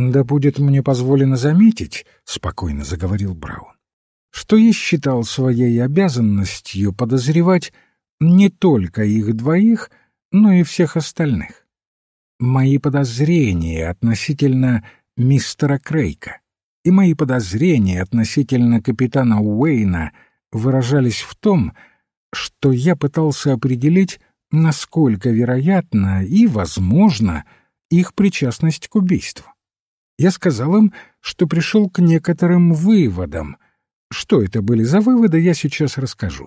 «Да будет мне позволено заметить, — спокойно заговорил Браун, — что я считал своей обязанностью подозревать не только их двоих, но и всех остальных. Мои подозрения относительно мистера Крейка и мои подозрения относительно капитана Уэйна выражались в том, что я пытался определить, насколько вероятна и возможна их причастность к убийству. Я сказал им, что пришел к некоторым выводам. Что это были за выводы, я сейчас расскажу.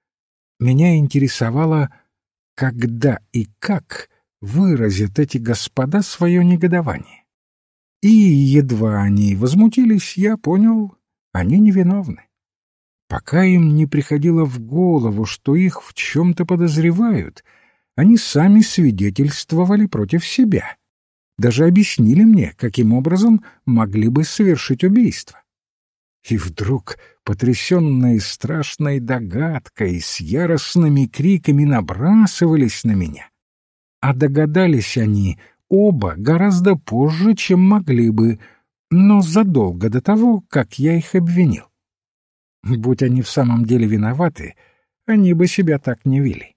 Меня интересовало, когда и как выразят эти господа свое негодование. И едва они возмутились, я понял, они невиновны. Пока им не приходило в голову, что их в чем-то подозревают, они сами свидетельствовали против себя. Даже объяснили мне, каким образом могли бы совершить убийство. И вдруг, потрясенные страшной догадкой, с яростными криками набрасывались на меня. А догадались они оба гораздо позже, чем могли бы, но задолго до того, как я их обвинил. Будь они в самом деле виноваты, они бы себя так не вели.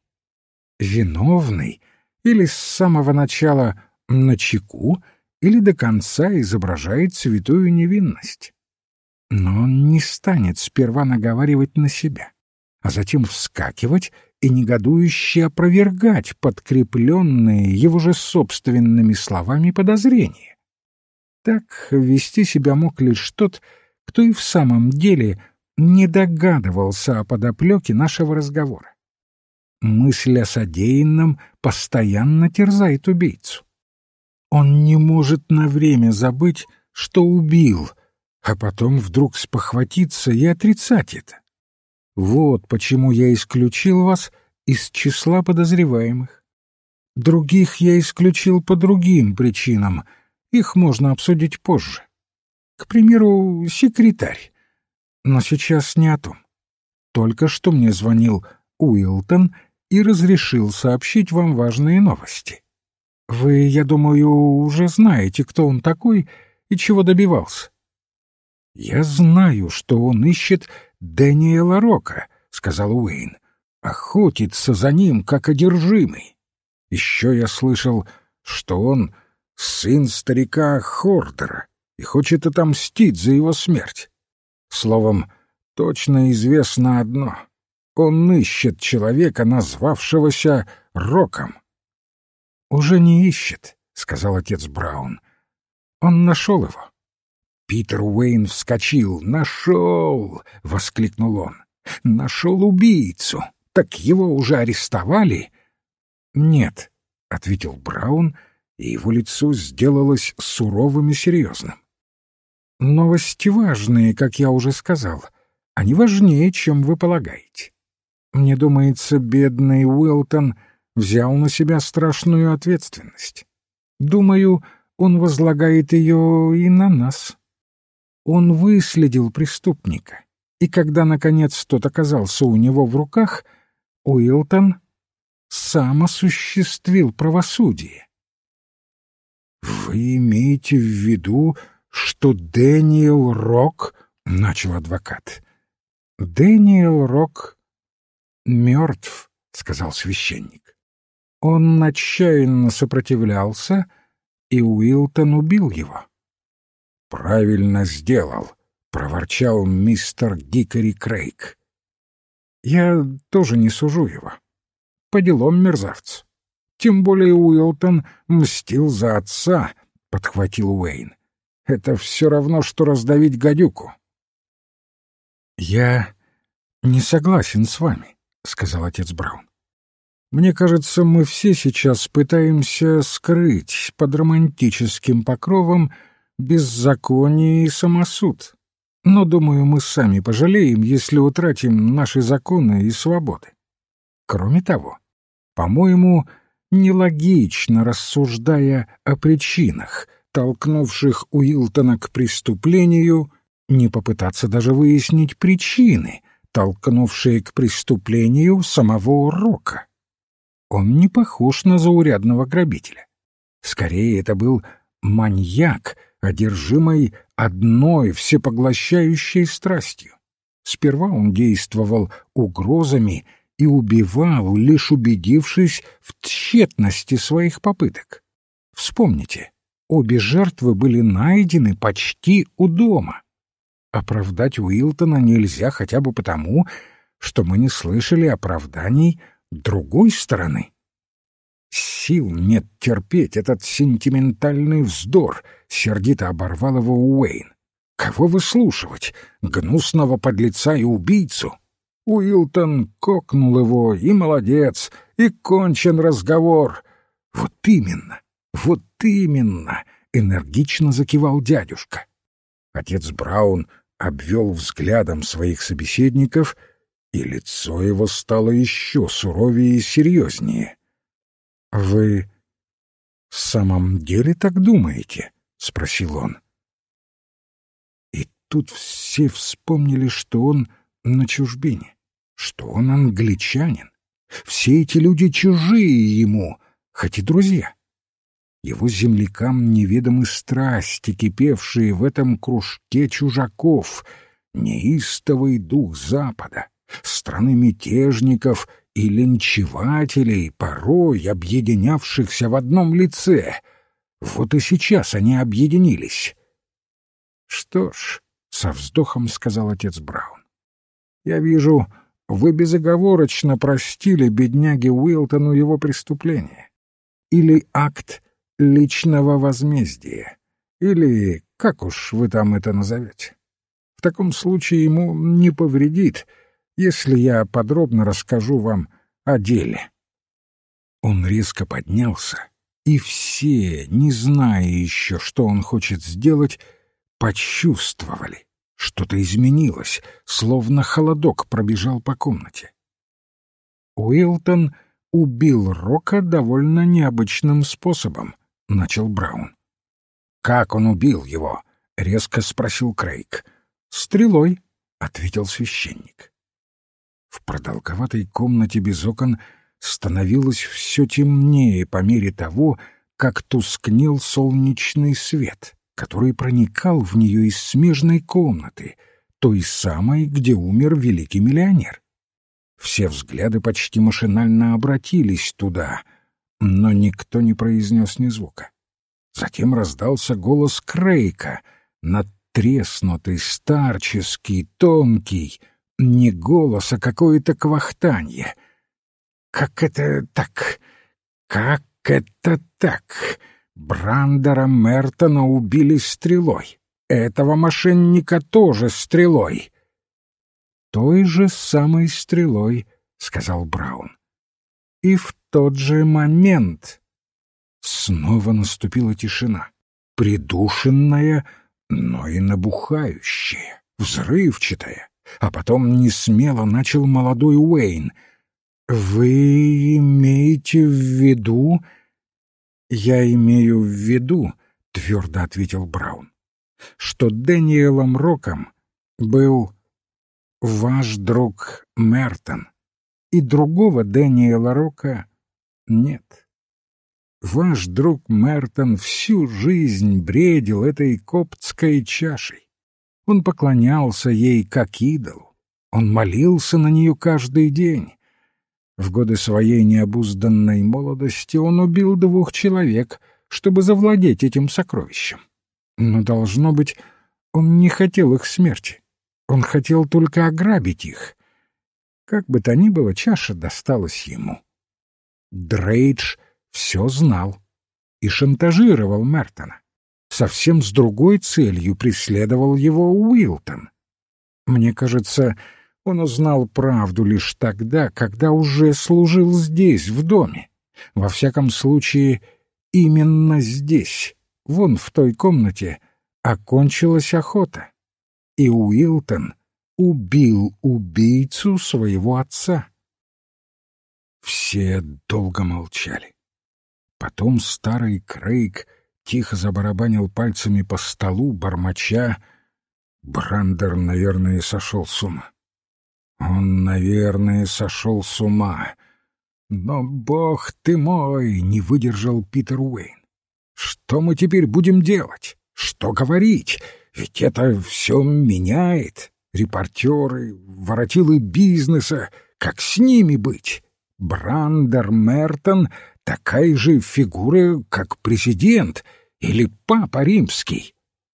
Виновный или с самого начала начеку, или до конца изображает святую невинность. Но он не станет сперва наговаривать на себя, а затем вскакивать и негодующе опровергать подкрепленные его же собственными словами подозрения. Так вести себя мог лишь тот, кто и в самом деле не догадывался о подоплеке нашего разговора. Мысль о содеянном постоянно терзает убийцу. Он не может на время забыть, что убил, а потом вдруг спохватиться и отрицать это. Вот почему я исключил вас из числа подозреваемых. Других я исключил по другим причинам, их можно обсудить позже. К примеру, секретарь. Но сейчас не о том. Только что мне звонил Уилтон и разрешил сообщить вам важные новости. Вы, я думаю, уже знаете, кто он такой и чего добивался. «Я знаю, что он ищет Дэниела Рока», — сказал Уэйн. «Охотится за ним, как одержимый. Еще я слышал, что он сын старика Хордера и хочет отомстить за его смерть. Словом, точно известно одно — он ищет человека, назвавшегося Роком». «Уже не ищет», — сказал отец Браун. «Он нашел его». Питер Уэйн вскочил. «Нашел!» — воскликнул он. «Нашел убийцу! Так его уже арестовали?» «Нет», — ответил Браун, и его лицо сделалось суровым и серьезным. «Новости важные, как я уже сказал. Они важнее, чем вы полагаете. Мне думается, бедный Уилтон взял на себя страшную ответственность. Думаю, он возлагает ее и на нас. Он выследил преступника, и когда, наконец, тот оказался у него в руках, Уилтон сам осуществил правосудие». «Вы имеете в виду, что Дэниел Рок...» — начал адвокат. «Дэниел Рок мертв», — сказал священник. «Он отчаянно сопротивлялся, и Уилтон убил его». «Правильно сделал», — проворчал мистер Дикари Крейг. «Я тоже не сужу его. По делам мерзавец. Тем более Уилтон мстил за отца», — подхватил Уэйн. «Это все равно, что раздавить гадюку». «Я не согласен с вами», — сказал отец Браун. «Мне кажется, мы все сейчас пытаемся скрыть под романтическим покровом беззаконие и самосуд. Но, думаю, мы сами пожалеем, если утратим наши законы и свободы. Кроме того, по-моему, нелогично, рассуждая о причинах, толкнувших Уилтона к преступлению, не попытаться даже выяснить причины, толкнувшие к преступлению самого Рока. Он не похож на заурядного грабителя. Скорее, это был маньяк, одержимый одной всепоглощающей страстью. Сперва он действовал угрозами и убивал, лишь убедившись в тщетности своих попыток. Вспомните, обе жертвы были найдены почти у дома. Оправдать Уилтона нельзя хотя бы потому, что мы не слышали оправданий другой стороны. «Сил нет терпеть этот сентиментальный вздор», — сердито оборвал его Уэйн. «Кого выслушивать? Гнусного подлеца и убийцу?» Уилтон кокнул его, и молодец, и кончен разговор. «Вот именно, вот именно!» — энергично закивал дядюшка. Отец Браун обвел взглядом своих собеседников, и лицо его стало еще суровее и серьезнее. «Вы в самом деле так думаете?» — спросил он. И тут все вспомнили, что он на чужбине, что он англичанин. Все эти люди чужие ему, хоть и друзья. Его землякам неведомы страсти, кипевшие в этом кружке чужаков, неистовый дух Запада, страны мятежников и линчевателей, порой объединявшихся в одном лице. Вот и сейчас они объединились. «Что ж», — со вздохом сказал отец Браун, — «я вижу, вы безоговорочно простили бедняге Уилтону его преступление. Или акт личного возмездия, или как уж вы там это назовете. В таком случае ему не повредит, если я подробно расскажу вам о деле». Он резко поднялся, и все, не зная еще, что он хочет сделать, почувствовали, что-то изменилось, словно холодок пробежал по комнате. «Уилтон убил Рока довольно необычным способом», — начал Браун. «Как он убил его?» — резко спросил Крейг. «Стрелой», — ответил священник. В продолговатой комнате без окон становилось все темнее по мере того, как тускнел солнечный свет, который проникал в нее из смежной комнаты, той самой, где умер великий миллионер. Все взгляды почти машинально обратились туда, но никто не произнес ни звука. Затем раздался голос Крейка, надтреснутый, старческий, тонкий, не голос, а какое-то квахтанье. «Как это так? Как это так? Брандера Мертона убили стрелой. Этого мошенника тоже стрелой». «Той же самой стрелой», — сказал Браун. «И в тот же момент...» Снова наступила тишина, придушенная, но и набухающая, взрывчатая. А потом несмело начал молодой Уэйн. «Вы имеете в виду...» «Я имею в виду», — твердо ответил Браун, «что Дэниелом Роком был ваш друг Мертон, и другого Дэниела Рока нет. Ваш друг Мертон всю жизнь бредил этой коптской чашей. Он поклонялся ей как идолу, он молился на нее каждый день. В годы своей необузданной молодости он убил 2 человек, чтобы завладеть этим сокровищем. Но, должно быть, он не хотел их смерти. Он хотел только ограбить их. Как бы то ни было, чаша досталась ему. Дрейдж все знал и шантажировал Мертона. Совсем с другой целью преследовал его Уилтон. Мне кажется, он узнал правду лишь тогда, когда уже служил здесь, в доме. Во всяком случае, именно здесь, вон в той комнате, окончилась охота. И Уилтон убил убийцу своего отца. Все долго молчали. Потом старый Крейг тихо забарабанил пальцами по столу, бормоча: «Брандер, наверное, сошел с ума. Он, наверное, сошел с ума. Но, бог ты мой!» — не выдержал Питер Уэйн. Что мы теперь будем делать? Что говорить? Ведь это все меняет. Репортеры, воротилы бизнеса, как с ними быть? Брандер Мертон — такая же фигура, как президент или папа римский.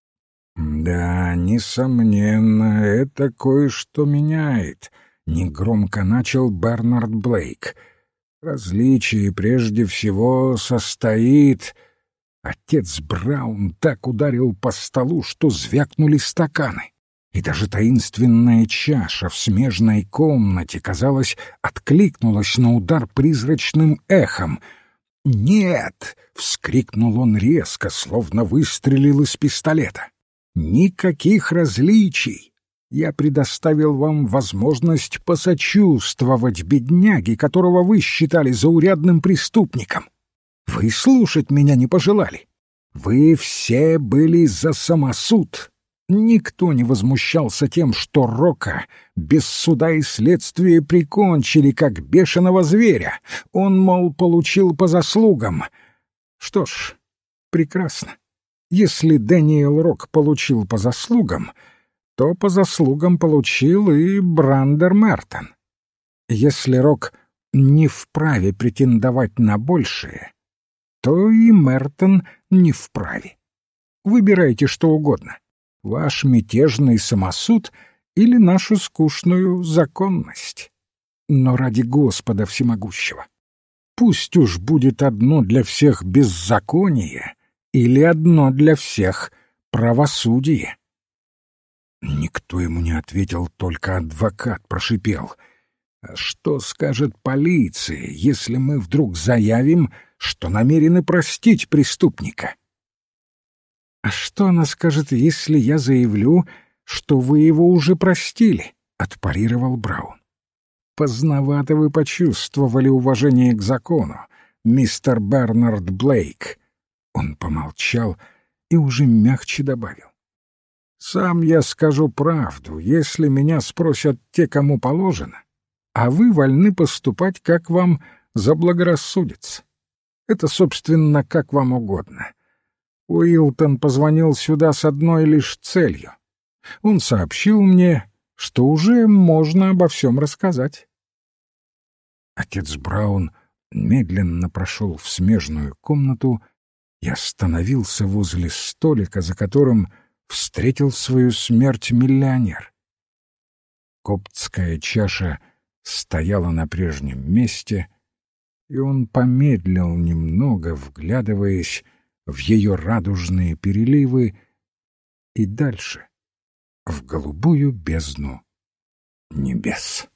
Да, несомненно, это кое-что меняет, — негромко начал Бернард Блейк. Различие прежде всего состоит... Отец Браун так ударил по столу, что звякнули стаканы. И даже таинственная чаша в смежной комнате, казалось, откликнулась на удар призрачным эхом. «Нет!» — вскрикнул он резко, словно выстрелил из пистолета. «Никаких различий! Я предоставил вам возможность посочувствовать бедняге, которого вы считали заурядным преступником. Вы слушать меня не пожелали. Вы все были за самосуд. Никто не возмущался тем, что Рока без суда и следствия прикончили, как бешеного зверя. Он, мол, получил по заслугам. Что ж, прекрасно. Если Дэниел Рок получил по заслугам, то по заслугам получил и Брандер Мертон. Если Рок не вправе претендовать на большее, то и Мертон не вправе. Выбирайте что угодно. Ваш мятежный самосуд или нашу скучную законность. Но ради Господа Всемогущего, пусть уж будет одно для всех беззаконие или одно для всех правосудие. Никто ему не ответил, только адвокат прошипел. А что скажет полиция, если мы вдруг заявим, что намерены простить преступника? «А что она скажет, если я заявлю, что вы его уже простили?» — отпарировал Браун. «Поздновато вы почувствовали уважение к закону, мистер Бернард Блейк». Он помолчал и уже мягче добавил. «Сам я скажу правду, если меня спросят те, кому положено, а вы вольны поступать, как вам заблагорассудится. Это, собственно, как вам угодно. Уилтон позвонил сюда с одной лишь целью. Он сообщил мне, что уже можно обо всем рассказать». Отец Браун медленно прошел в смежную комнату и остановился возле столика, за которым встретил свою смерть миллионер. Коптская чаша стояла на прежнем месте, и он помедлил немного, вглядываясь в ее радужные переливы и дальше, в голубую бездну небес.